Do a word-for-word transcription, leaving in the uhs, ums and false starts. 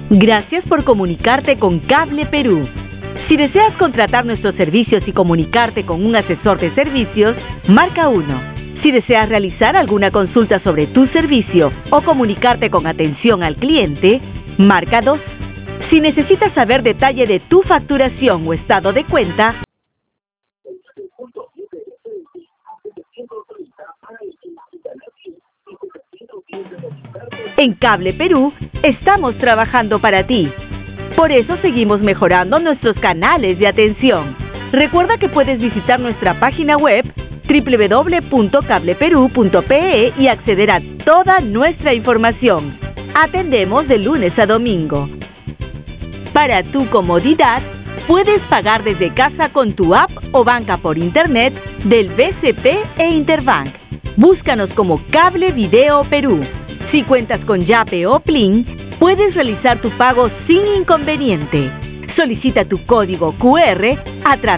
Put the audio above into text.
Gracias por comunicarte con Cable Perú. Si deseas contratar nuestros servicios y comunicarte con un asesor de servicios, marca uno. Si deseas realizar alguna consulta sobre tu servicio o comunicarte con atención al cliente, marca dos. Si necesitas saber detalle de tu facturación o estado de cuenta, en Cable Perú estamos trabajando para ti. Por eso seguimos mejorando nuestros canales de atención. Recuerda que puedes visitar nuestra página web doble u doble u doble u punto cable perú punto pe e y acceder a toda nuestra información. Atendemos de lunes a domingo. Para tu comodidad, puedes pagar desde casa con tu app o banca por internet del B C P e Interbank. Búscanos como Cable Video Perú. Si cuentas con Yape o Plin, puedes realizar tu pago sin inconveniente. Solicita tu código cu erre a través